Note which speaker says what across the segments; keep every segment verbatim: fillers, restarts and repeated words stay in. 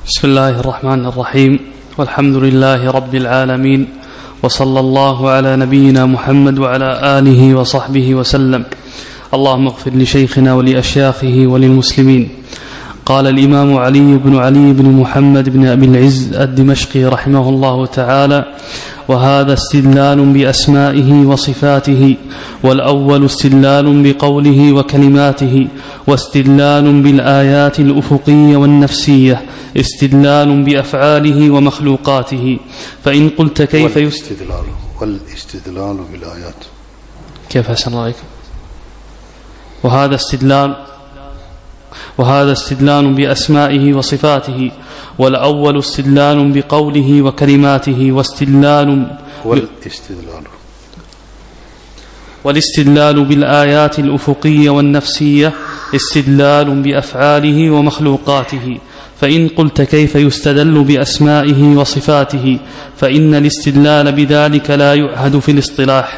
Speaker 1: بسم الله الرحمن الرحيم، والحمد لله رب العالمين، وصلى الله على نبينا محمد وعلى آله وصحبه وسلم. اللهم اغفر لشيخنا ولأشياخه وللمسلمين. قال الإمام علي بن علي بن محمد بن أبي العز الدمشقي رحمه الله تعالى: وهذا استدلال بأسمائه وصفاته، والأول استدلال بقوله وكلماته، واستدلال بالآيات الأفقية والنفسية، استدلال بأفعاله ومخلوقاته. فإن قلت كيف
Speaker 2: والاستدلال والاستدلال بالآيات
Speaker 1: كيف أحسن عليكم؟ وهذا استدلال وهذا استدلال بأسمائه وصفاته، والأول استدلال بقوله وكلماته، واستدلال
Speaker 2: والاستدلال
Speaker 1: والاستدلال بالآيات الأفقية والنفسية، استدلال بأفعاله ومخلوقاته. فإن قلت كيف يستدل بأسمائه وصفاته، فإن الاستدلال بذلك لا يعهد في الاصطلاح.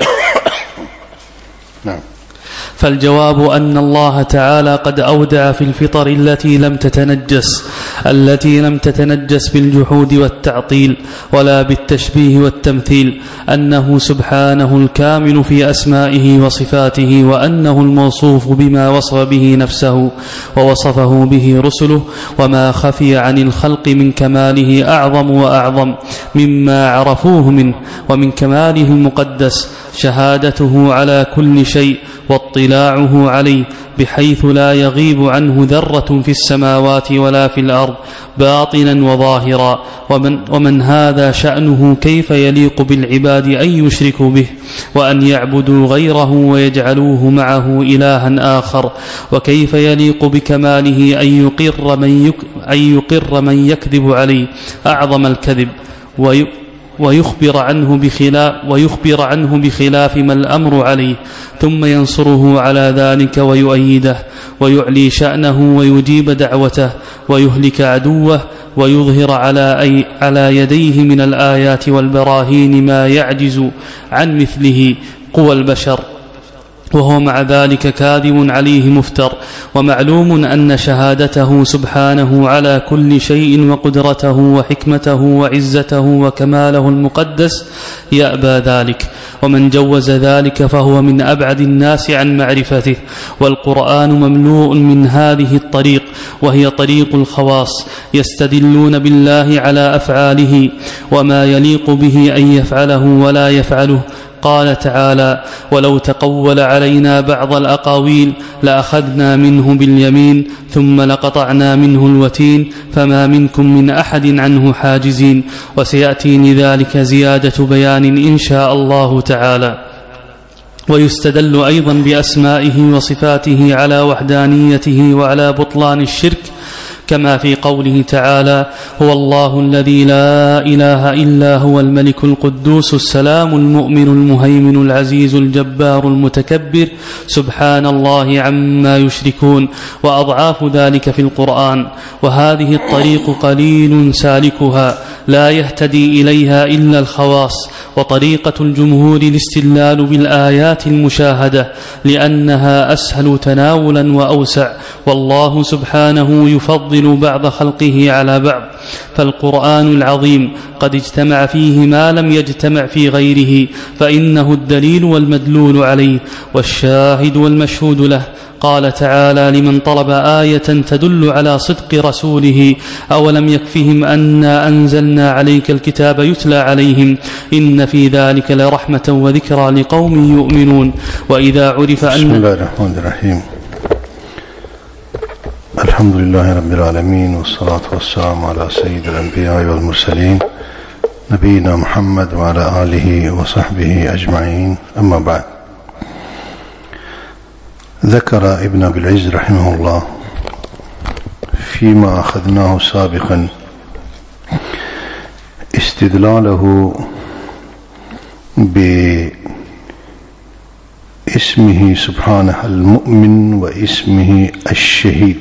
Speaker 2: نعم.
Speaker 1: فالجواب أن الله تعالى قد أودع في الفطر التي لم تتنجس التي لم تتنجس بالجحود والتعطيل ولا بالتشبيه والتمثيل أنه سبحانه الكامل في أسمائه وصفاته، وأنه الموصوف بما وصف به نفسه ووصفه به رسله، وما خفي عن الخلق من كماله أعظم وأعظم مما عرفوه منه. ومن كماله المقدس شهادته على كل شيء واطلاعه عليه، بحيث لا يغيب عنه ذرة في السماوات ولا في الأرض باطنا وظاهرا. ومن, ومن هذا شأنه كيف يليق بالعباد أن يشركوا به وأن يعبدوا غيره ويجعلوه معه إلها آخر؟ وكيف يليق بكماله أن يقر من, يك أن يقر من يكذب عليه أعظم الكذب، وي ويخبر عنه بخلاف ويخبر عنه بخلاف ما الأمر عليه، ثم ينصره على ذلك ويؤيده ويعلي شأنه ويجيب دعوته ويهلك عدوه، ويظهر على, أي على يديه من الآيات والبراهين ما يعجز عن مثله قوى البشر، وهو مع ذلك كاذب عليه مفتر. ومعلوم أن شهادته سبحانه على كل شيء وقدرته وحكمته وعزته وكماله المقدس يأبى ذلك، ومن جوز ذلك فهو من أبعد الناس عن معرفته. والقرآن مملوء من هذه الطريق، وهي طريق الخواص، يستدلون بالله على أفعاله وما يليق به أن يفعله ولا يفعله. قال تعالى: ولو تقول علينا بعض الأقاويل لأخذنا منه باليمين ثم لقطعنا منه الوتين فما منكم من أحد عنه حاجزين. وسيأتيني ذلك زيادة بيان إن شاء الله تعالى. ويستدل أيضا بأسمائه وصفاته على وحدانيته وعلى بطلان الشرك، كما في قوله تعالى: هو الله الذي لا إله إلا هو الملك القدوس السلام المؤمن المهيمن العزيز الجبار المتكبر سبحان الله عما يشركون. وأضعاف ذلك في القرآن. وهذه الطريق قليل سالكها لا يهتدي إليها إلا الخواص. وطريقة الجمهور الاستدلال بالآيات المشاهدة، لأنها أسهل تناولا وأوسع، والله سبحانه يفضل بعض خلقه على بعض. فالقرآن العظيم قد اجتمع فيه ما لم يجتمع في غيره، فإنه الدليل والمدلول عليه والشاهد والمشهود له. قال تعالى لمن طلب آية تدل على صدق رسوله: أولم يكفهم أنا أنزلنا عليك الكتاب يتلى عليهم إن في ذلك لرحمة وذكرى لقوم يؤمنون. وإذا عرف أن
Speaker 2: بسم الله الرحمن الرحيم. الحمد لله رب العالمين، والصلاة والسلام على سيد الأنبياء والمرسلين نبينا محمد وعلى آله وصحبه أجمعين. أما بعد، ذكر ابن أبي العز رحمه الله فيما أخذناه سابقا استدلاله باسمه سبحانه المؤمن واسمه الشهيد.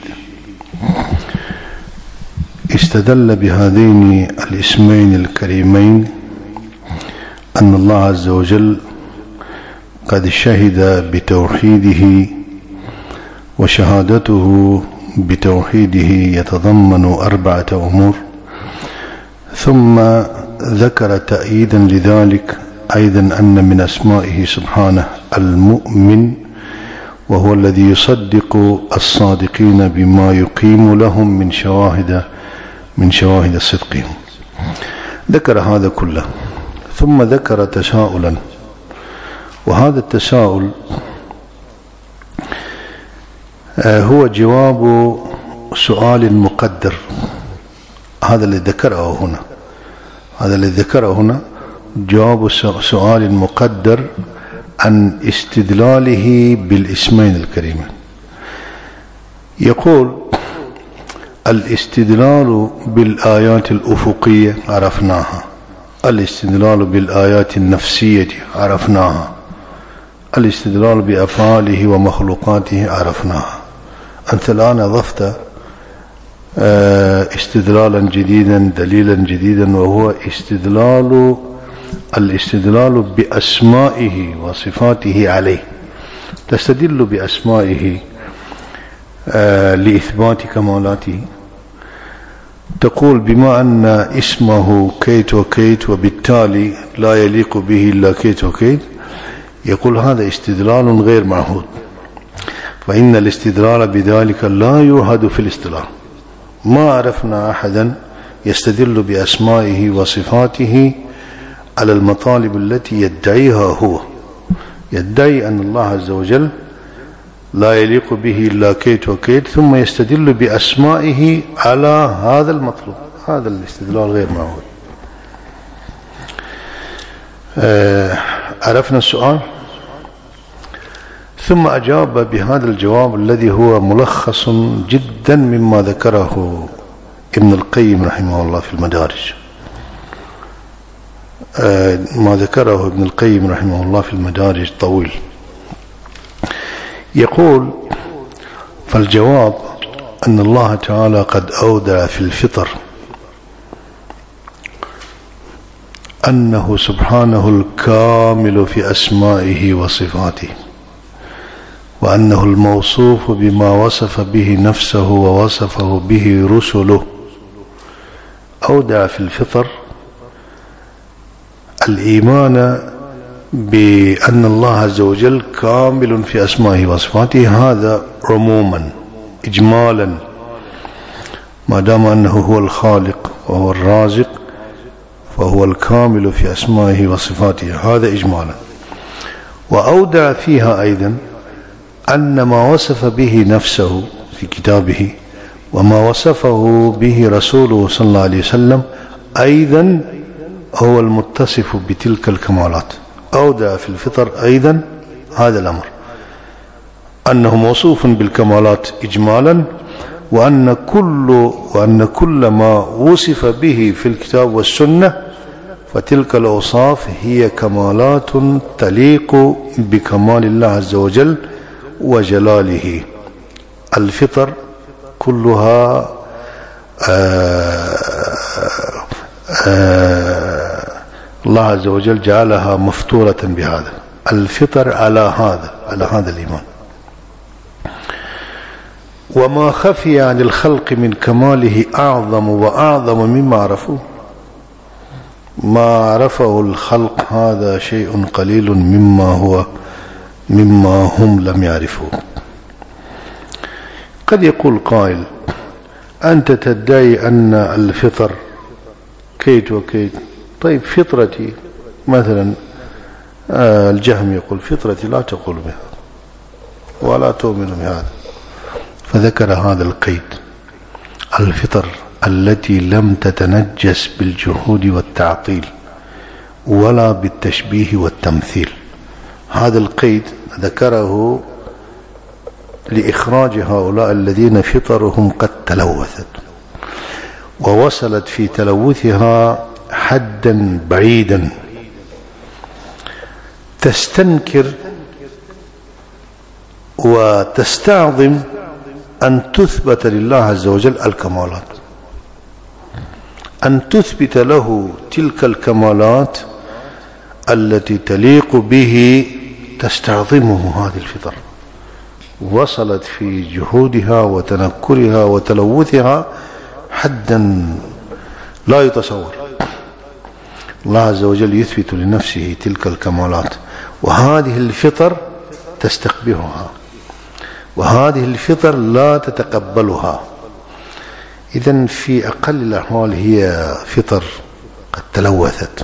Speaker 2: استدل بهذين الاسمين الكريمين أن الله عز وجل قد شهد بتوحيده، وشهادته بتوحيده يتضمن أربعة أمور: ثم ذكر تأييدا لذلك أيضا أن من أسمائه سبحانه المؤمن، وهو الذي يصدق الصادقين بما يقيم لهم من شواهد من شواهد صدقهم. ذكر هذا كله ثم ذكر تساؤلا، وهذا التساؤل هو جواب سؤال مقدر. هذا اللي ذكره هنا هذا اللي ذكره هنا جواب سؤال مقدر عن استدلاله بالاسمين الكريمين. يقول: الاستدلال بالآيات الأفقية عرفناها، الاستدلال بالآيات النفسية عرفناها، الاستدلال بأفعاله ومخلوقاته عرفناها. أنت الآن أضفت استدلالا جديدا، دليلا جديدا، وهو استدلال الاستدلال بأسمائه وصفاته عليه. تستدل بأسمائه لإثبات كمالاته. تقول بما أن اسمه كيت وكيت وبالتالي لا يليق به إلا كيت وكيت، يقول هذا استدلال غير معهود، فإن الاستدلال بذلك لا يوهد في الاصطلاح. ما عرفنا أحدا يستدل بأسمائه وصفاته على المطالب التي يدعيها هو. يدعي أن الله عز وجل لا يليق به إلا كيت وكيت، ثم يستدل بأسمائه على هذا المطلوب. هذا الاستدلال غير معهود. آه عرفنا السؤال. ثم أجاب بهذا الجواب الذي هو ملخص جدا مما ذكره ابن القيم رحمه الله في المدارج. آه ما ذكره ابن القيم رحمه الله في المدارج طويل. يقول: فالجواب أن الله تعالى قد أودع في الفطر أنه سبحانه الكامل في أسمائه وصفاته، وأنه الموصوف بما وصف به نفسه ووصفه به رسله. أودع في الفطر الإيمان بأن الله عز وجل كامل في أسمائه وصفاته، هذا عموما إجمالا، ما دام أنه هو الخالق وهو الرازق فهو الكامل في أسمائه وصفاته، هذا إجمالا. وأودع فيها أيضا أن ما وصف به نفسه في كتابه وما وصفه به رسوله صلى الله عليه وسلم أيضا هو المتصف بتلك الكمالات. أودع في الفطر أيضا هذا الأمر، أنه موصوف بالكمالات إجمالا، وأن كل وأن كل ما وصف به في الكتاب والسنة فتلك الأوصاف هي كمالات تليق بكمال الله عز وجل وجلاله. الفطر كلها آآ آآ الله عز وجل جعلها مفطورة بهذا، الفطر على هذا على هذا الإيمان. وما خفي عن الخلق من كماله أعظم وأعظم مما عرفوه. ما عرفه الخلق هذا شيء قليل مما هو مما هم لم يعرفوه. قد يقول قائل: أنت تدعي أن الفطر كيت وكيت، طيب فطرتي مثلا آه الجهم يقول فطرتي لا تقول بها ولا تؤمن بهذا، فذكر هذا القيد: الفطر التي لم تتنجس بالجحود والتعطيل ولا بالتشبيه والتمثيل. هذا القيد ذكره لإخراج هؤلاء الذين فطرهم قد تلوثت ووصلت في تلوثها حدا بعيدا تستنكر وتستعظم أن تثبت لله عز وجل الكمالات، أن تثبت له تلك الكمالات التي تليق به، تستعظمه هذه الفطر. وصلت في جهودها وتنكرها وتلوثها حدا لا يتصور. الله عز وجل يثبت لنفسه تلك الكمالات، وهذه الفطر تستقبحها، وهذه الفطر لا تتقبلها. إذن في أقل الأحوال هي فطر قد تلوثت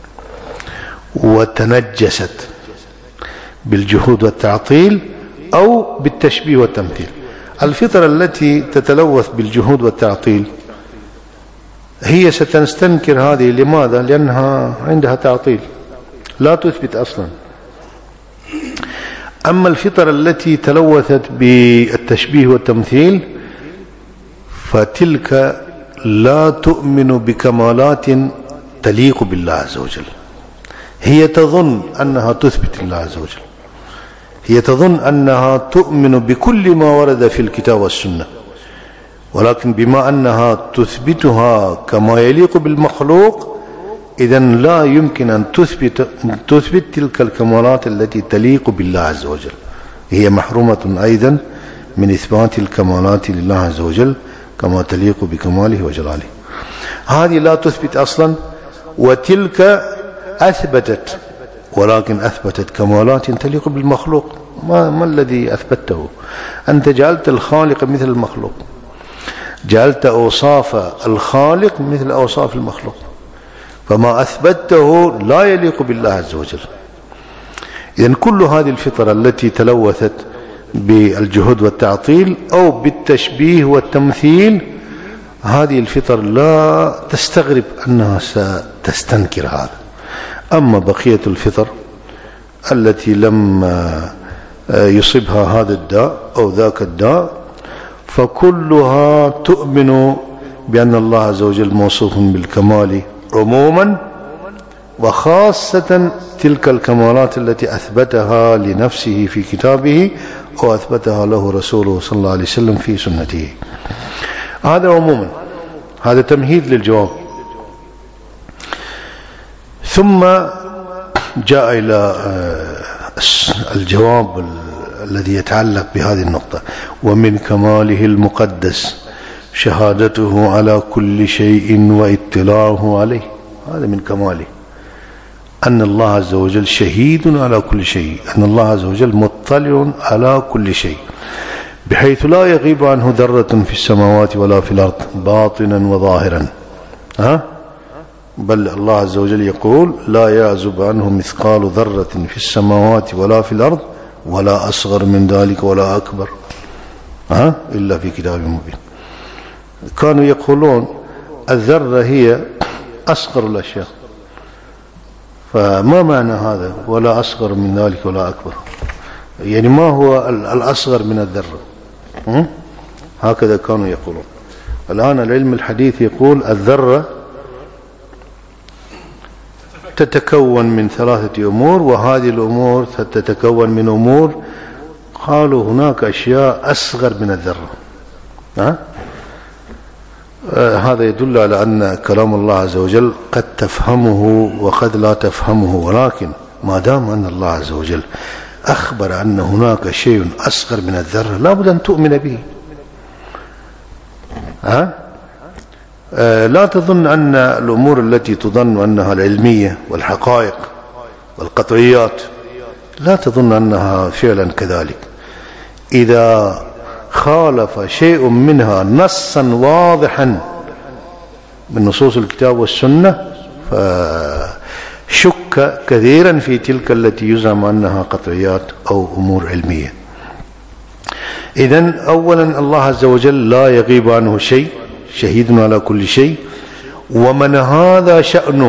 Speaker 2: وتنجست بالجحود والتعطيل أو بالتشبيه والتمثيل. الفطر التي تتلوث بالجحود والتعطيل هي ستستنكر هذه. لماذا؟ لأنها عندها تعطيل، لا تثبت أصلا. أما الفطر التي تلوثت بالتشبيه والتمثيل فتلك لا تؤمن بكمالات تليق بالله عز وجل. هي تظن أنها تثبت الله عز وجل، هي تظن أنها تؤمن بكل ما ورد في الكتاب والسنة، ولكن بما أنها تثبتها كما يليق بالمخلوق، إذن لا يمكن أن تثبت, تثبت تلك الكمالات التي تليق بالله عز وجل. هي محرومة أيضا من إثبات الكمالات لله عز وجل كما تليق بكماله وجلاله. هذه لا تثبت أصلا، وتلك أثبتت، ولكن أثبتت كمالات تليق بالمخلوق. ما, ما الذي أثبته؟ أنت جعلت الخالق مثل المخلوق، جعلت أوصاف الخالق مثل أوصاف المخلوق، فما أثبته لا يليق بالله عز وجل. إذن كل هذه الفطر التي تلوثت بالجهود والتعطيل أو بالتشبيه والتمثيل، هذه الفطر لا تستغرب أنها ستستنكر هذا. أما بقية الفطر التي لم يصبها هذا الداء أو ذاك الداء فكلها تؤمن بأن الله عز وجل موصوف بالكمال عموما، وخاصة تلك الكمالات التي أثبتها لنفسه في كتابه أو أثبتها له رسوله صلى الله عليه وسلم في سنته. هذا عموما، هذا تمهيد للجواب. ثم جاء إلى الجواب الذي يتعلق بهذه النقطة: ومن كماله المقدس شهادته على كل شيء واطلاعه عليه. هذا من كماله، أن الله عز وجل شهيد على كل شيء، أن الله عز وجل مطلع على كل شيء، بحيث لا يغيب عنه ذرة في السماوات ولا في الأرض باطنا وظاهرا. ها؟ بل الله عز وجل يقول: لا يعزب عنه مثقال ذرة في السماوات ولا في الأرض ولا أصغر من ذلك ولا أكبر ها إلا في كتاب مبين. كانوا يقولون الذرة هي أصغر الأشياء، فما معنى هذا ولا أصغر من ذلك ولا أكبر؟ يعني ما هو الأصغر من الذرة؟ هكذا كانوا يقولون. الآن العلم الحديث يقول الذرة تتكون من ثلاثة أمور، وهذه الأمور تتكون من أمور قالوا هناك أشياء أصغر من الذرة. ها؟ آه هذا يدل على أن كلام الله عز وجل قد تفهمه وقد لا تفهمه، ولكن ما دام أن الله عز وجل أخبر أن هناك شيء أصغر من الذرة لا بد أن تؤمن به. ها؟ آه لا تظن أن الأمور التي تظن أنها العلمية والحقائق والقطعيات لا تظن أنها فعلا كذلك. إذا خالف شيء منها نصا واضحا من نصوص الكتاب والسنة فشك كثيرا في تلك التي يزعم أنها قطعيات أو أمور علمية. إذن أولا الله عز وجل لا يغيب عنه شيء، شهيد على كل شيء، ومن هذا شأنه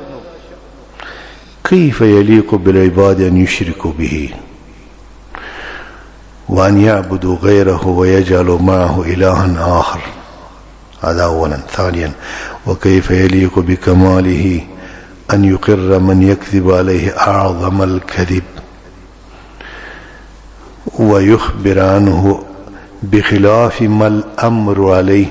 Speaker 2: كيف يليق بالعباد أن يشركوا به وأن يعبدوا غيره ويجعلوا معه إلها آخر؟ هذا أولا. ثانيا وكيف يليق بكماله أن يقر من يكذب عليه أعظم الكذب ويخبر عنه بخلاف ما الأمر عليه؟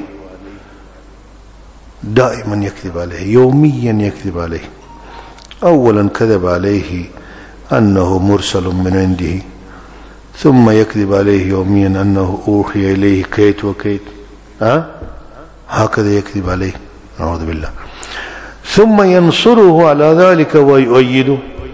Speaker 2: دائما يكذب عليه، يوميا يكذب عليه. أولا كذب عليه أنه مرسل من عنده، ثم يكذب عليه يوميا أنه أوحي إليه كيت وكيت. ها؟ هكذا يكذب عليه. نعوذ بالله. ثم ينصره على ذلك ويؤيده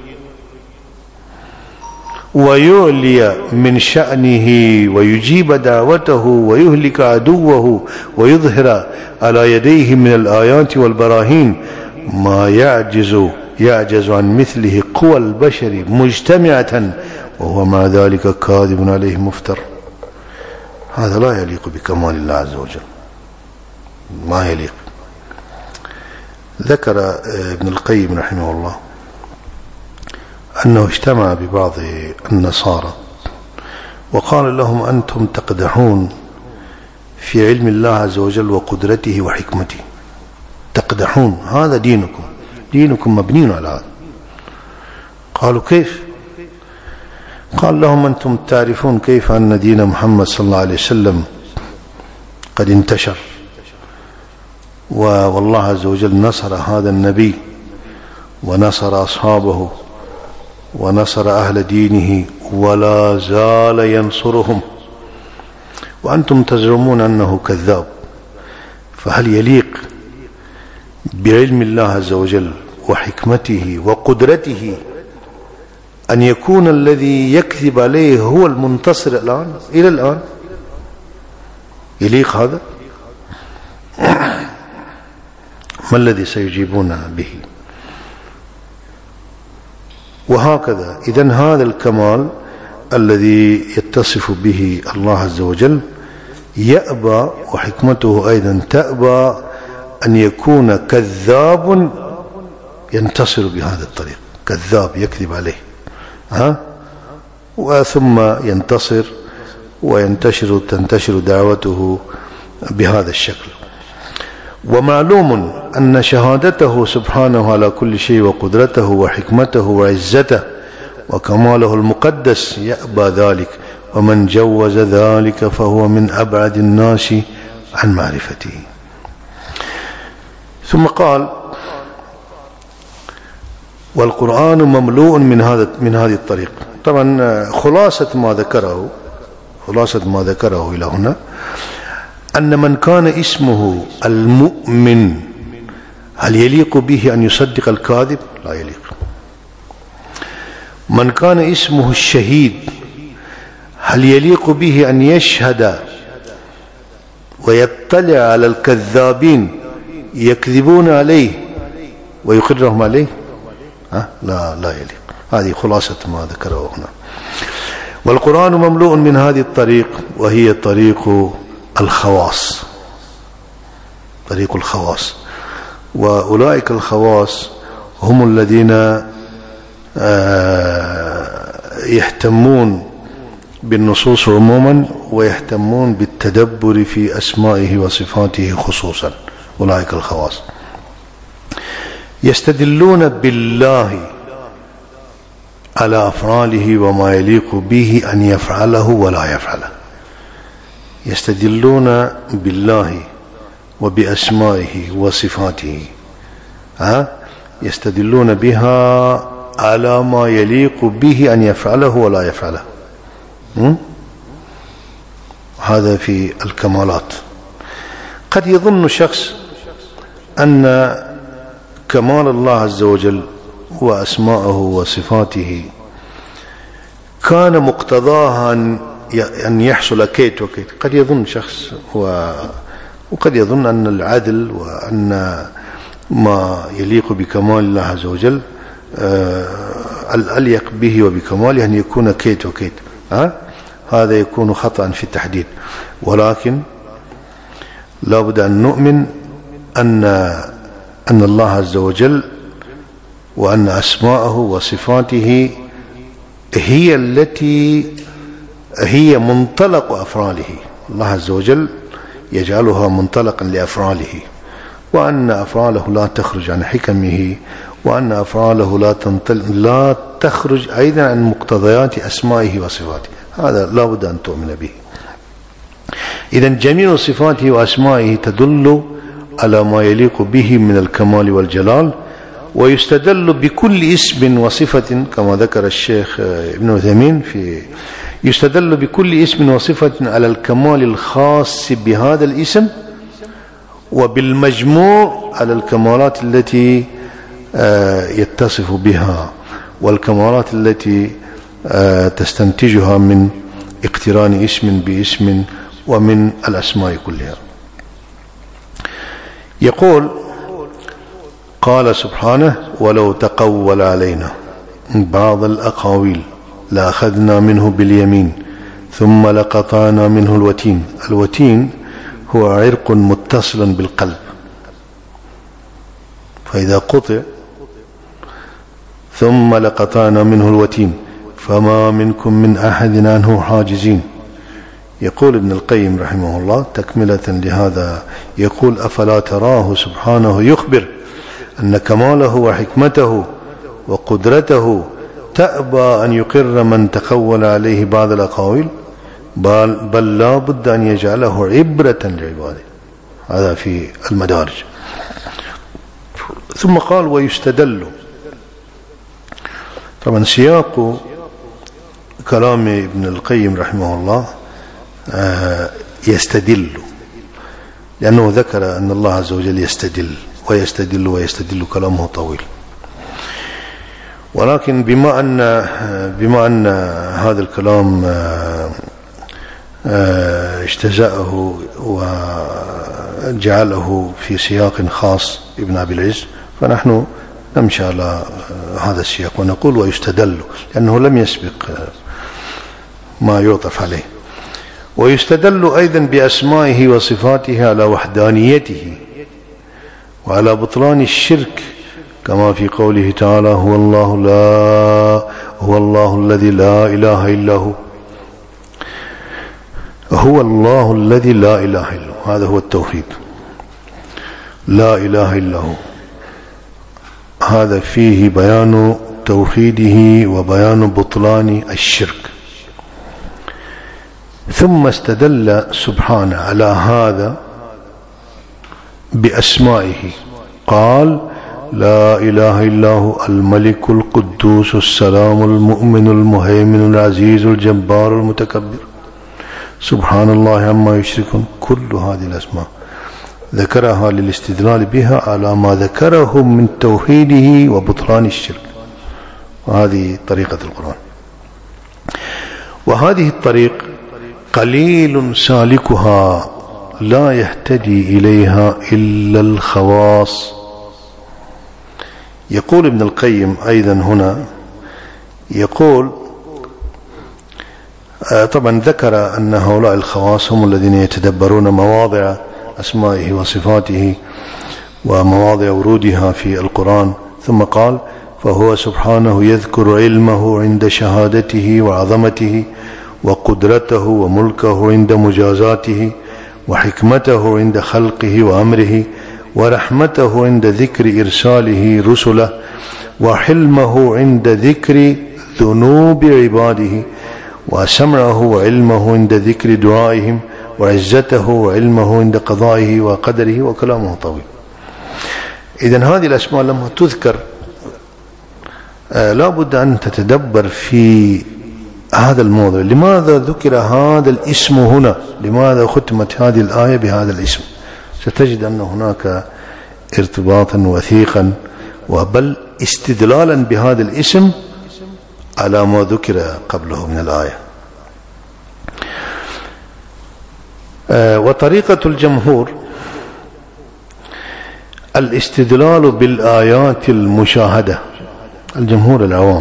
Speaker 2: ويعلي من شأنه ويجيب دعوته ويهلك عدوه ويظهر على يديه من الآيات والبراهين ما يعجز يعجز عن مثله قوى البشر مجتمعة وهو مع ذلك كاذب عليه مفتر. هذا لا يليق بكمال الله عز وجل، ما يليق. ذكر ابن القيم رحمه الله أنه اجتمع ببعض النصارى وقال لهم: أنتم تقدحون في علم الله عز وجل وقدرته وحكمته، تقدحون، هذا دينكم، دينكم مبني على هذا. قالوا: كيف؟ قال لهم: أنتم تعرفون كيف أن دين محمد صلى الله عليه وسلم قد انتشر، والله عز وجل نصر هذا النبي ونصر أصحابه ونصر أهل دينه ولا زال ينصرهم، وأنتم تزعمون أنه كذاب، فهل يليق بعلم الله عز وجل وحكمته وقدرته أن يكون الذي يكذب عليه هو المنتصر الآن إلى الآن؟ يليق هذا؟ ما الذي سيجيبون به؟ وهكذا. إذن هذا الكمال الذي يتصف به الله عز وجل يأبى، وحكمته أيضا تأبى أن يكون كذاب ينتصر بهذا الطريق، كذاب يكذب عليه ها وثم ينتصر وينتشر تنتشر دعوته بهذا الشكل. ومعلوم أن شهادته سبحانه على كل شيء وقدرته وحكمته وعزته وكماله المقدس يأبى ذلك، ومن جوز ذلك فهو من أبعد الناس عن معرفته. ثم قال: والقرآن مملوء من هذا من هذه الطريق. طبعا خلاصة ما ذكره خلاصة ما ذكره إلى هنا أن من كان اسمه المؤمن هل يليق به أن يصدق الكاذب؟ لا يليق. من كان اسمه الشهيد هل يليق به أن يشهد ويطلع على الكذابين يكذبون عليه ويقرهم عليه؟ ها؟ لا لا يليق. هذه خلاصة ما ذكره هنا. والقرآن مملوء من هذه الطريق، وهي طريق الخواص، طريق الخواص. وأولئك الخواص هم الذين يهتمون بالنصوص عموما ويهتمون بالتدبر في أسمائه وصفاته خصوصا. أولئك الخواص يستدلون بالله على أفعاله وما يليق به أن يفعله ولا يفعله. يستدلون بالله وبأسمائه وصفاته، ها يستدلون بها على ما يليق به أن يفعله ولا يفعله. هذا في الكمالات. قد يظن شخص أن كمال الله عز وجل وأسماءه وصفاته كان مقتضاها أن يحصل كيت وكيت. قد يظن شخص وقد يظن أن العدل وأن ما يليق بكمال الله عز وجل الأليق به وبكماله أن يكون كيت وكيت. ها؟ هذا يكون خطأ في التحديد. ولكن لا بد أن نؤمن أن أن الله عز وجل وأن أسماءه وصفاته هي التي هي منطلق أفعاله. الله عز وجل يجعلها منطلقا لأفعاله، وأن أفعاله لا تخرج عن حكمه، وأن أفعاله لا تنطل لا تخرج أيضا عن مقتضيات أسمائه وصفاته. هذا لا بد أن تؤمن به. إذن جميع صفاته وأسمائه تدل على ما يليق به من الكمال والجلال، ويستدل بكل اسم وصفة كما ذكر الشيخ ابن عثيمين في يستدل بكل اسم وصفة على الكمال الخاص بهذا الاسم وبالمجموع على الكمالات التي يتصف بها والكمالات التي تستنتجها من اقتران اسم باسم ومن الأسماء كلها. يقول قال سبحانه ولو تقول علينا بعض الأقاويل لأخذنا منه باليمين ثم لقطعنا منه الوتين. الوتين هو عرق متصل بالقلب، فإذا قطع ثم لقطعنا منه الوتين فما منكم من أحد عنه حاجزين. يقول ابن القيم رحمه الله تكملة لهذا، يقول أفلا تراه سبحانه يخبر أن كماله وحكمته وقدرته تأبى أن يقر من تقول عليه بعض الأقاويل، بل, بل لا بد أن يجعله عبرة لعباده. هذا في المدارج. ثم قال ويستدل. طبعا سياق كلام ابن القيم رحمه الله يستدل، لأنه ذكر أن الله عز وجل يستدل ويستدل ويستدل، كلامه طويل. ولكن بما أن بما أن هذا الكلام اجتزأه وجعله في سياق خاص ابن أبي العز، فنحن نمشي على هذا السياق ونقول ويستدل، لأنه لم يسبق ما يعطف عليه. ويستدل أيضا بأسمائه وصفاته على وحدانيته وعلى بطلان الشرك، كما في قوله تعالى هو الله لا هو الله الذي لا إله إلا هو. هو الله الذي لا إله إلا هو، هذا هو التوحيد، لا إله إلا هو. هذا فيه بيان توحيده وبيان بطلان الشرك. ثم استدل سبحانه على هذا بأسمائه، قال لا إله إلا هو الملك القدوس السلام المؤمن المهيمن العزيز الجبار المتكبر سبحان الله عما يشركون. كل هذه الأسماء ذكرها للاستدلال بها على ما ذكره من توحيده وبطلان الشرك، وهذه طريقة القرآن. وهذه الطريق قليل سالكها لا يهتدي إليها إلا الخواص. يقول ابن القيم أيضا هنا، يقول طبعا ذكر أن هؤلاء الخواص هم الذين يتدبرون مواضع أسمائه وصفاته ومواضع ورودها في القرآن. ثم قال فهو سبحانه يذكر علمه عند شهادته وعظمته وقدرته وملكه عند مجازاته وحكمته عند خلقه وأمره ورحمته عند ذكر إرساله رسله وحلمه عند ذكر ذنوب عباده وسمعه وعلمه عند ذكر دعائهم وعزته وعلمه عند قضائه وقدره. وكلامه طويل. إذن هذه الأسماء لما تذكر لا بد أن تتدبر في هذا الموضوع، لماذا ذكر هذا الاسم هنا، لماذا ختمت هذه الآية بهذا الاسم. ستجد أن هناك ارتباطا وثيقا وبل استدلالا بهذا الاسم على ما ذكر قبله من الآية. وطريقة الجمهور الاستدلال بالآيات المشاهدة، الجمهور العوام،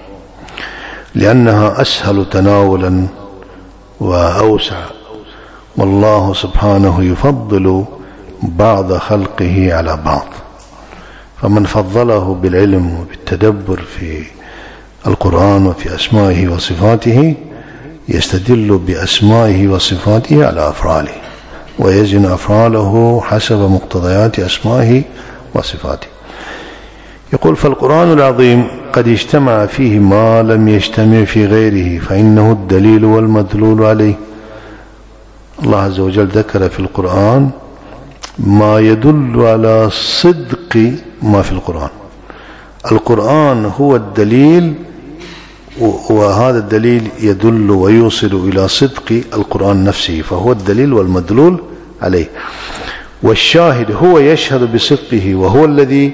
Speaker 2: لأنها أسهل تناولا وأوسع، والله سبحانه يفضل بعض خلقه على بعض، فمن فضله بالعلم وبالتدبر في القرآن وفي أسمائه وصفاته يستدل بأسمائه وصفاته على أفعاله ويزن أفعاله حسب مقتضيات أسمائه وصفاته. يقول فالقرآن العظيم قد اجتمع فيه ما لم يجتمع في غيره فإنه الدليل والمدلول عليه. الله عز وجل ذكر في القرآن ما يدل على صدق ما في القرآن. القرآن هو الدليل، وهذا الدليل يدل ويوصل إلى صدق القرآن نفسه، فهو الدليل والمدلول عليه. والشاهد هو يشهد بصدقه وهو الذي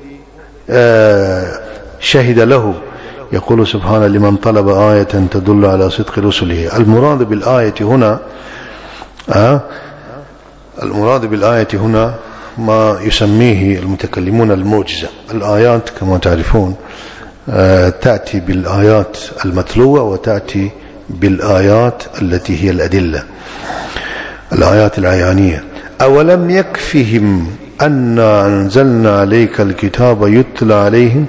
Speaker 2: شهد له. يقول سبحانه لمن طلب آية تدل على صدق رسله. المراد بالآية هنا آه المراد بالآية هنا ما يسميه المتكلمون المعجزة. الآيات كما تعرفون آه تأتي بالآيات المتلوة وتأتي بالآيات التي هي الأدلة، الآيات العيانية. أولم يكفهم أنا أنزلنا عليك الكتاب يتلى عليهم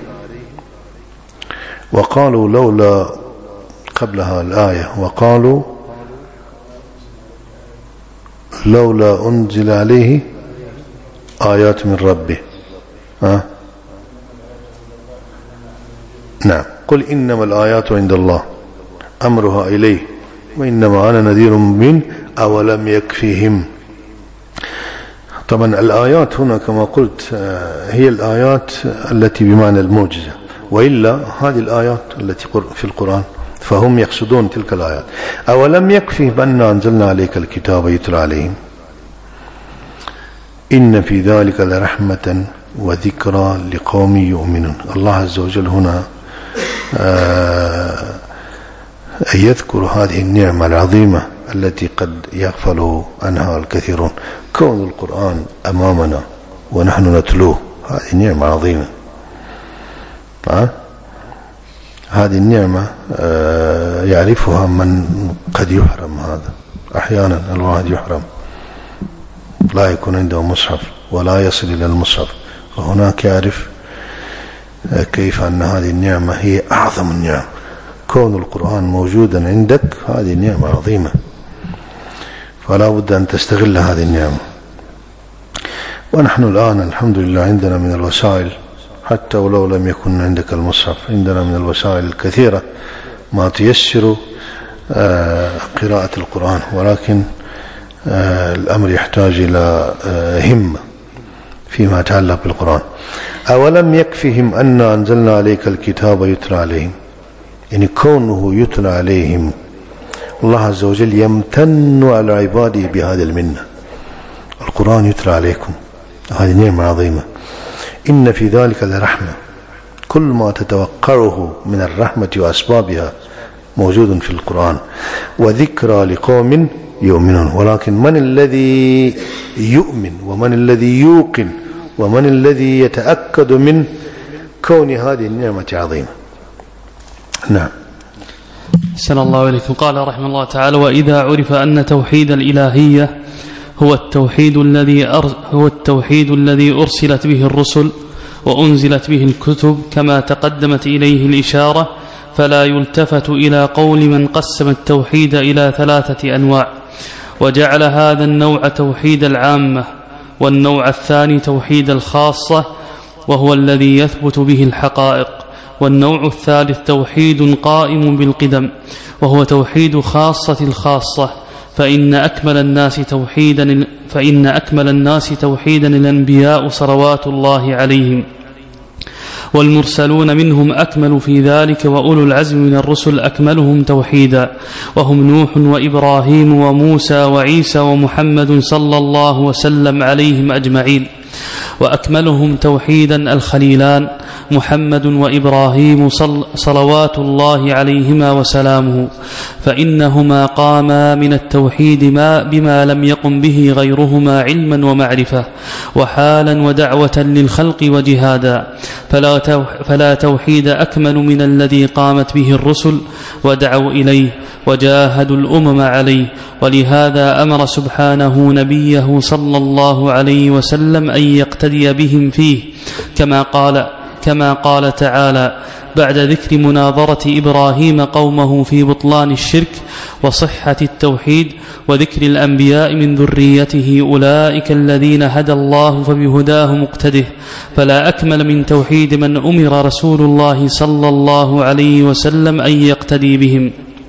Speaker 2: وقالوا لولا قبلها الآية وقالوا لولا أنزل عليه آيات من ربه. ها؟ نعم. قل إنما الآيات عند الله أمرها إليه وإنما أنا نذير مبين أولم يكفيهم. طبعا الآيات هنا كما قلت هي الآيات التي بمعنى المعجزة، وإلا هذه الآيات التي في القرآن فهم يقصدون تلك الآيات. أولم يكفي بأن أنزلنا عليك الكتاب يتلى عليهم إن في ذلك لرحمة وذكرى لقوم يؤمنون. الله عز وجل هنا يذكر هذه النعمة العظيمة التي قد يغفل عنها الكثيرون. كون القرآن أمامنا ونحن نتلوه هذه نعمة عظيمة. أه؟ هذه النعمة أه يعرفها من قد يحرم. هذا أحيانا الواحد يحرم لا يكون عنده مصحف ولا يصل إلى المصحف، وهناك يعرف كيف أن هذه النعمة هي أعظم النعم. كون القرآن موجودا عندك هذه نعمة عظيمة، فلا بد أن تستغل هذه النعمة. ونحن الآن الحمد لله عندنا من الوسائل، حتى ولو لم يكن عندك المصحف عندنا من الوسائل الكثيرة ما تيسر قراءة القرآن، ولكن الأمر يحتاج إلى همة فيما يتعلق بالقرآن. أولم يكفهم أن أنزلنا عليك الكتاب يتلى عليهم، يعني كونه يتلى عليهم الله عز وجل يمتن على عباده بهذا المنة. القرآن يتلى عليكم، هذه نعمة عظيمة. إن في ذلك لرحمة، كل ما تتوقعه من الرحمة وأسبابها موجود في القرآن، وذكرى لقوم يؤمنون. ولكن من الذي يؤمن ومن الذي يوقن ومن الذي يتأكد من كون هذه النعمة عظيمة؟ نعم.
Speaker 1: أحسن الله إليكم. قال رحمه الله تعالى: وإذا عرف أن توحيد الإلهية هو التوحيد الذي هو التوحيد الذي أرسلت به الرسل وأنزلت به الكتب كما تقدمت إليه الإشارة، فلا يلتفت إلى قول من قسم التوحيد إلى ثلاثة أنواع، وجعل هذا النوع توحيد العامة، والنوع الثاني توحيد الخاصة وهو الذي يثبت به الحقائق، والنوع الثالث توحيد قائم بالقدم وهو توحيد خاصة الخاصة. فإن أكمل الناس توحيدا فإن أكمل الناس توحيدا الأنبياء صلوات الله عليهم، والمرسلون منهم أكمل في ذلك، وأولو العزم من الرسل أكملهم توحيدا، وهم نوح وإبراهيم وموسى وعيسى ومحمد صلى الله وسلم عليهم أجمعين. وأكملهم توحيدا الخليلان محمد وإبراهيم صلوات الله عليهما وسلامه، فإنهما قاما من التوحيد ما بما لم يقم به غيرهما علما ومعرفة وحالا ودعوة للخلق وجهادا، فلا توحيد أكمل من الذي قامت به الرسل ودعوا إليه وجاهدوا الأمم عليه. ولهذا أمر سبحانه نبيه صلى الله عليه وسلم أن يقتدي بهم فيه، كما قال كما قال تعالى بعد ذكر مناظرة إبراهيم قومه في بطلان الشرك وصحة التوحيد وذكر الأنبياء من ذريته: أولئك الذين هدى الله فبهداه مقتده. فلا أكمل من توحيد من أمر رسول الله صلى الله عليه وسلم أن يقتدي بهم.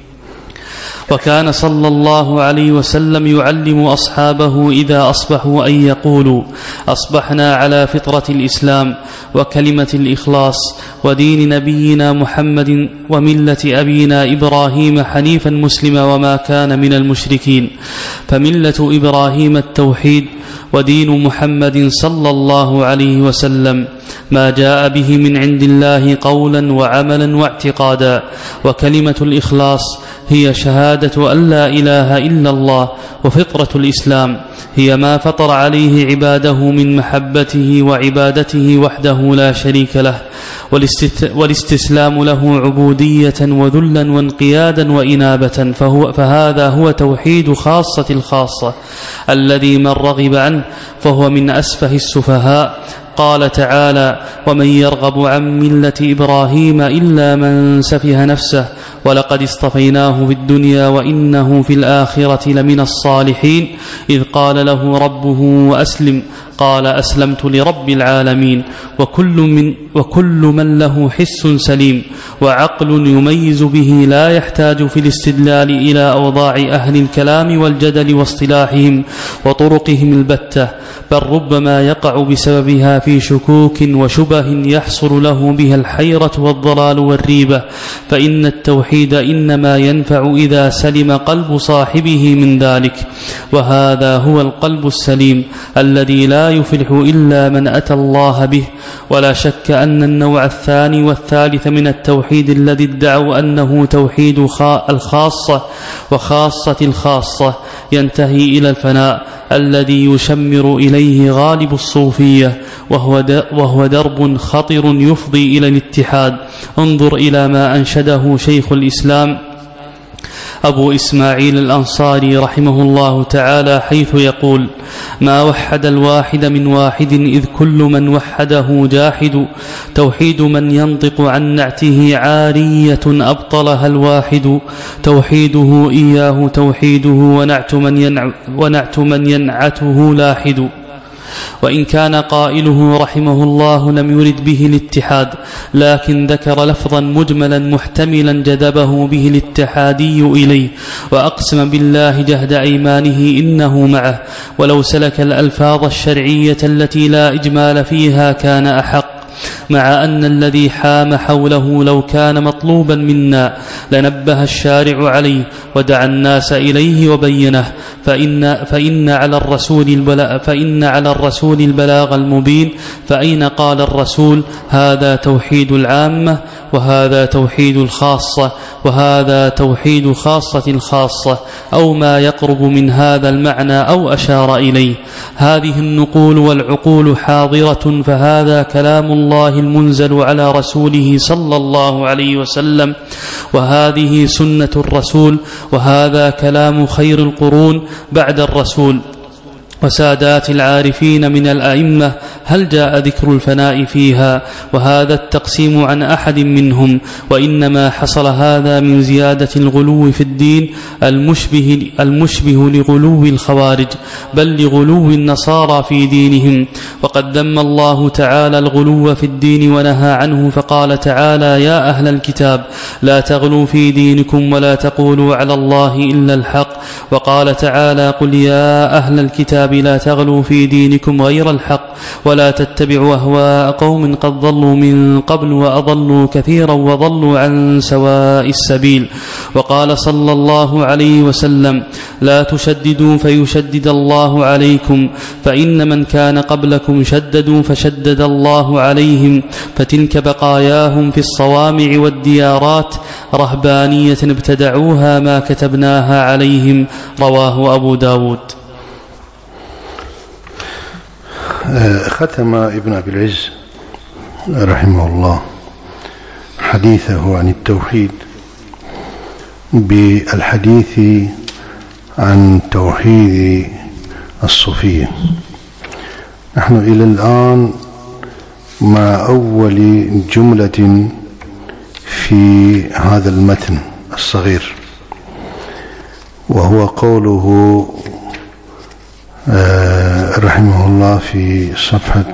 Speaker 1: وكان صلى الله عليه وسلم يعلم أصحابه إذا أصبحوا أن يقولوا: أصبحنا على فطرة الإسلام وكلمة الإخلاص ودين نبينا محمد وملة أبينا إبراهيم حنيفا مسلما وما كان من المشركين. فملة إبراهيم التوحيد، ودين محمد صلى الله عليه وسلم ما جاء به من عند الله قولا وعملا واعتقادا. وكلمة الإخلاص هي شهادة أن لا إله إلا الله، وفطرة الإسلام هي ما فطر عليه عباده من محبته وعبادته وحده لا شريك له، والاستسلام له عبودية وذلا وانقيادا وإنابة، فهو فهذا هو توحيد خاصة الخاصة الذي من رغب عنه فهو من أسفه السفهاء. قال تعالى: ومن يرغب عن ملة إبراهيم إلا من سفه نفسه ولقد اصطفيناه في الدنيا وإنه في الآخرة لمن الصالحين إذ قال له ربه وأسلم قال أسلمت لرب العالمين. وكل من, وكل من له حس سليم وعقل يميز به لا يحتاج في الاستدلال إلى أوضاع أهل الكلام والجدل واصطلاحهم وطرقهم البتة، بل ربما يقع بسببها في شكوك وشبه يحصل له بها الحيرة والضلال والريبة، فإن التوحيد إنما ينفع إذا سلم قلب صاحبه من ذلك، وهذا هو القلب السليم الذي لا يفلح إلا من أتى الله به. ولا شك أن النوع الثاني والثالث من التوحيد الذي ادعوا أنه توحيد الخاصة وخاصة الخاصة ينتهي إلى الفناء الذي يشمر إليه غالب الصوفية، وهو درب خطر يفضي إلى الاتحاد. انظر إلى ما أنشده شيخ الإسلام أبو إسماعيل الأنصاري رحمه الله تعالى حيث يقول: ما وحد الواحد من واحد إذ كل من وحده جاحد، توحيد من ينطق عن نعته عارية أبطلها الواحد، توحيده إياه توحيده ونعت من, ينع ونعت من ينعته لاحد. وإن كان قائله رحمه الله لم يرد به الاتحاد، لكن ذكر لفظا مجملا محتملا جذبه به الاتحادي إليه، وأقسم بالله جهد أيمانه إنه معه، ولو سلك الألفاظ الشرعية التي لا إجمال فيها كان أحق، مع أن الذي حام حوله لو كان مطلوبا منا لنبه الشارع عليه ودعا الناس إليه وبينه، فإن, فإن, على الرسول البلاغ فإن على الرسول البلاغ المبين. فأين قال الرسول هذا توحيد العامة وهذا توحيد الخاصة وهذا توحيد خاصة الخاصة أو ما يقرب من هذا المعنى أو أشار إليه؟ هذه النقول والعقول حاضرة، فهذا كلام الله المنزل على رسوله صلى الله عليه وسلم، وهذه سنة الرسول، وهذا كلام خير القرون بعد الرسول وسادات العارفين من الأئمة. هل جاء ذكر الفناء فيها وهذا التقسيم عن أحد منهم؟ وإنما حصل هذا من زيادة الغلو في الدين المشبه, المشبه لغلو الخوارج، بل لغلو النصارى في دينهم. وقد ذم الله تعالى الغلو في الدين ونهى عنه، فقال تعالى: يا أهل الكتاب لا تغلوا في دينكم ولا تقولوا على الله إلا الحق. وقال تعالى: قل يا أهل الكتاب لا تغلوا في دينكم غير الحق ولا تتبعوا أهواء قوم قد ضلوا من قبل وأضلوا كثيرا وضلوا عن سواء السبيل. وقال صلى الله عليه وسلم: لا تشددوا فيشدد الله عليكم، فإن من كان قبلكم شددوا فشدد الله عليهم، فتلك بقاياهم في الصوامع والديارات رهبانية ابتدعوها ما كتبناها عليهم. رواه أبو داود.
Speaker 2: ختم ابن أبي العز رحمه الله حديثه عن التوحيد بالحديث عن توحيد الصوفية. نحن إلى الآن مع أول جملة في هذا المتن الصغير، وهو قوله رحمه الله في صفحة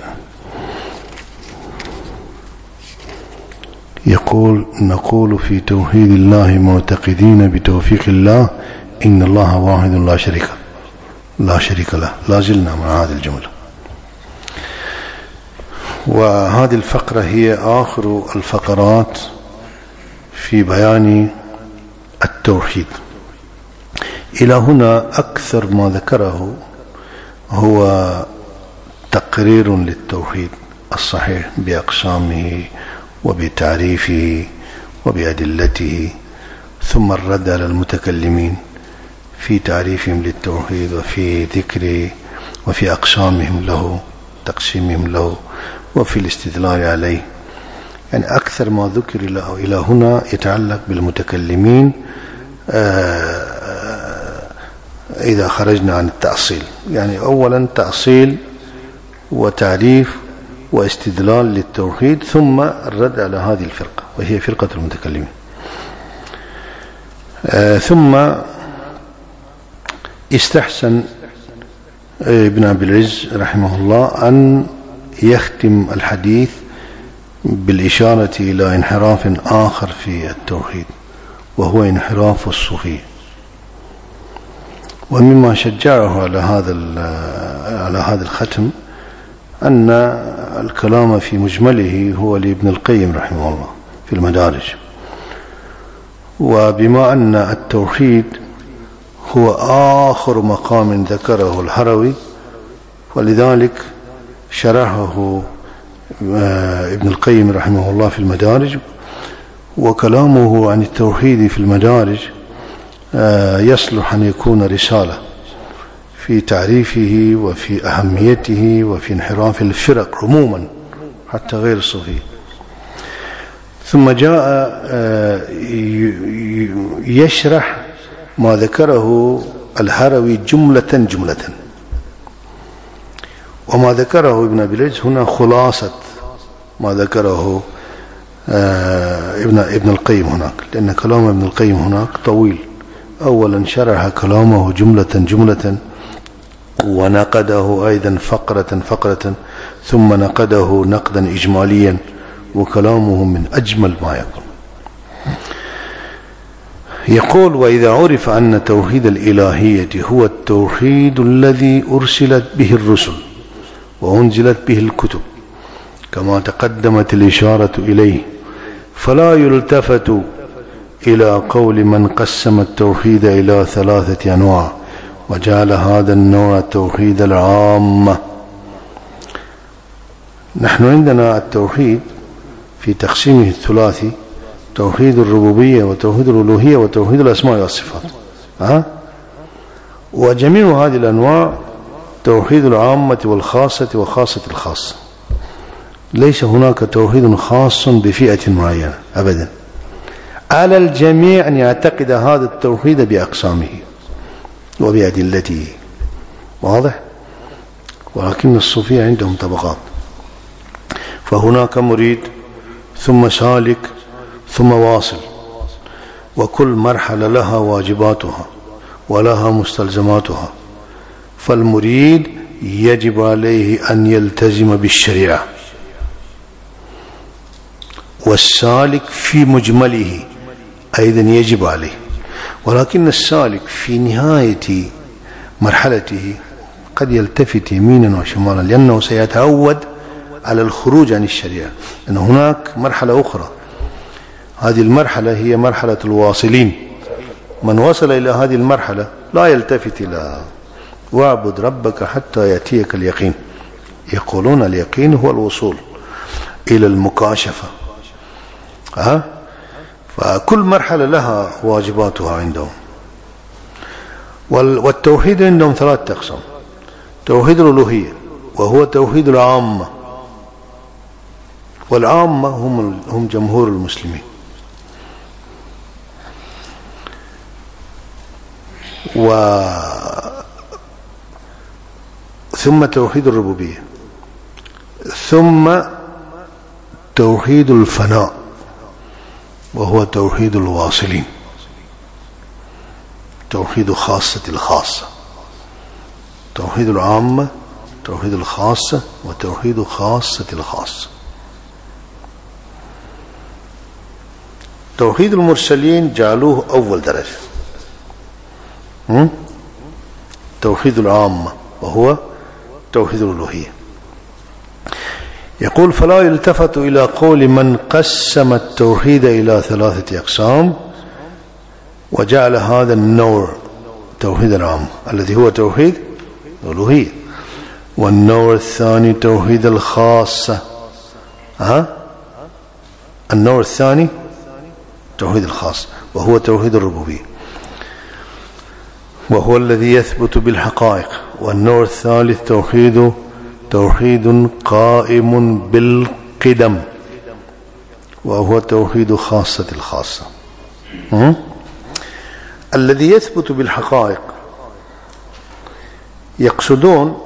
Speaker 2: يقول: نقول في توحيد الله معتقدين بتوفيق الله إن الله واحد لا شريك لا شريك له. لا زلنا مع هذه الجملة، وهذه الفقرة هي آخر الفقرات في بيان التوحيد. إلى هنا أكثر ما ذكره هو تقرير للتوحيد الصحيح بأقسامه وبتعريفه وبأدلته، ثم الرد على المتكلمين في تعريفهم للتوحيد وفي ذكره وفي أقسامهم له، تقسيمهم له، وفي الاستدلال عليه. يعني أكثر ما ذكر إلى هنا يتعلق بالمتكلمين إذا خرجنا عن التأصيل. يعني أولا تأصيل وتعريف واستدلال للتوحيد، ثم الرد على هذه الفرقة وهي فرقة المتكلمين. ثم استحسن ابن عبد العز رحمه الله أن يختم الحديث بالإشارة إلى انحراف آخر في التوحيد، وهو انحراف الصوفية. ومما شجعه على هذا على هذا الختم أن الكلام في مجمله هو لابن القيم رحمه الله في المدارج. وبما أن التوحيد هو آخر مقام ذكره الهروي، ولذلك شرحه ابن القيم رحمه الله في المدارج. وكلامه عن التوحيد في المدارج يصلح أن يكون رسالة في تعريفه وفي أهميته وفي انحراف الفرق عموما حتى غير الصوفية. ثم جاء يشرح ما ذكره الهروي جملة جملة، وما ذكره ابن أبي العز هنا خلاصة ما ذكره ابن ابن القيم هناك، لأن كلام ابن القيم هناك طويل. أولا شرح كلامه جملة جملة، ونقده أيضا فقرة فقرة، ثم نقده نقدا إجماليا، وكلامه من أجمل ما يكون. يقول: وإذا عرف أن توحيد الإلهية هو التوحيد الذي أرسلت به الرسل وأنزلت به الكتب كما تقدمت الإشارة إليه، فلا يلتفت إلى قول من قسم التوحيد إلى ثلاثة أنواع وجعل هذا النوع التوحيد العام. نحن عندنا التوحيد في تقسيمه الثلاثي: توحيد الربوبية وتوحيد الألوهية وتوحيد الأسماء والصفات. أه؟ وجميع هذه الأنواع توحيد العامة والخاصة وخاصة الخاصة، ليس هناك توحيد خاص بفئة معينة أبدا. على الجميع أن يعتقد هذا التوحيد بأقسامه وبأدلته، واضح؟ ولكن الصوفية عندهم طبقات، فهناك مريد ثم سالك ثم واصل، وكل مرحلة لها واجباتها ولها مستلزماتها. فالمريد يجب عليه أن يلتزم بالشريعة، والسالك في مجمله أيضا يجب عليه، ولكن السالك في نهاية مرحلته قد يلتفت يمينا وشمالا، لأنه سيتعود على الخروج عن الشريعة. لأن هناك مرحلة أخرى، هذه المرحلة هي مرحلة الواصلين. من وصل إلى هذه المرحلة لا يلتفت إلى واعبد ربك حتى يأتيك اليقين. يقولون اليقين هو الوصول إلى المكاشفة. ها؟ فكل مرحلة لها واجباتها عندهم. والتوحيد عندهم ثلاثة أقسام: توحيد الألوهية وهو توحيد العامة، والعامة هم هم جمهور المسلمين. و ثم توحيد الربوبية، ثم توحيد الفناء وهو توحيد الواصلين، توحيد خاصة الخاصة، توحيد العامة، توحيد الخاصة، وتوحيد خاصة الخاصة. توحيد المرسلين جعلوه أول درجة، توحيد العامة وهو توحيد الألوهية. يقول: فلا يلتفت إلى قول من قسم التوحيد إلى ثلاثة أقسام وجعل هذا النوع توحيد العامة الذي هو توحيد الألوهية، والنوع الثاني توحيد الخاصة. ها النوع الثاني توحيد الخاص وهو توحيد الربوبية، وهو الذي يثبت بالحقائق. والنوع الثالث توحيد توحيد قائم بالقدم، وهو توحيد خاصة الخاصة. الذي يثبت بالحقائق يقصدون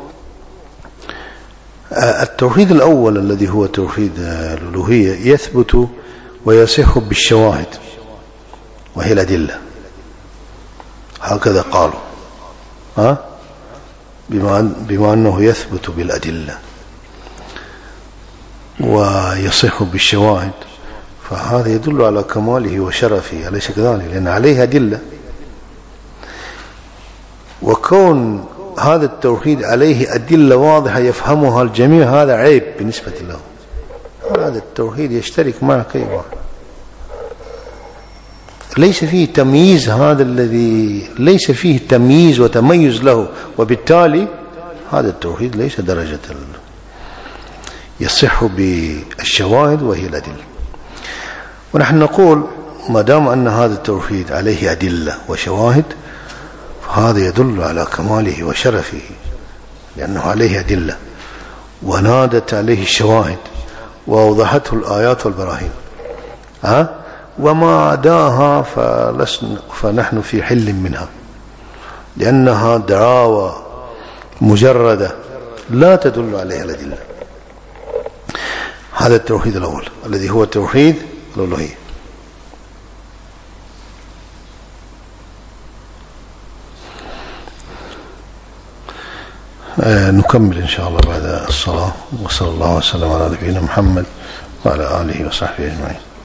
Speaker 2: التوحيد الأول الذي هو توحيد الألوهية يثبت ويصح بالشواهد وهي الأدلة، هكذا قالوا، ها بما, بما أنه يثبت بالأدلة ويصح بالشواهد، فهذا يدل على كماله وشرفه، أليس كذلك؟ لأن عليه أدلة. وكون هذا التوحيد عليه أدلة واضحة يفهمها الجميع هذا عيب بالنسبة له. هذا التوحيد يشترك معك أي واحد، ليس فيه تمييز، هذا الذي ليس فيه تمييز وتميز له، وبالتالي هذا التوحيد ليس درجة يصح بالشواهد وهي الأدلة. ونحن نقول ما دام أن هذا التوحيد عليه أدلة وشواهد فهذا يدل على كماله وشرفه، لأنه عليه أدلة ونادت عليه الشواهد وأوضحته الآيات والبراهين، ها وما عداها فلسن فنحن في حل منها، لأنها دعاوى مجردة لا تدل عليها الأدلة. هذا التوحيد الأول الذي هو توحيد الألوهية. آه نكمل إن شاء الله بعد الصلاة، وصلى الله وسلم على نبينا محمد وعلى آله وصحبه أجمعين.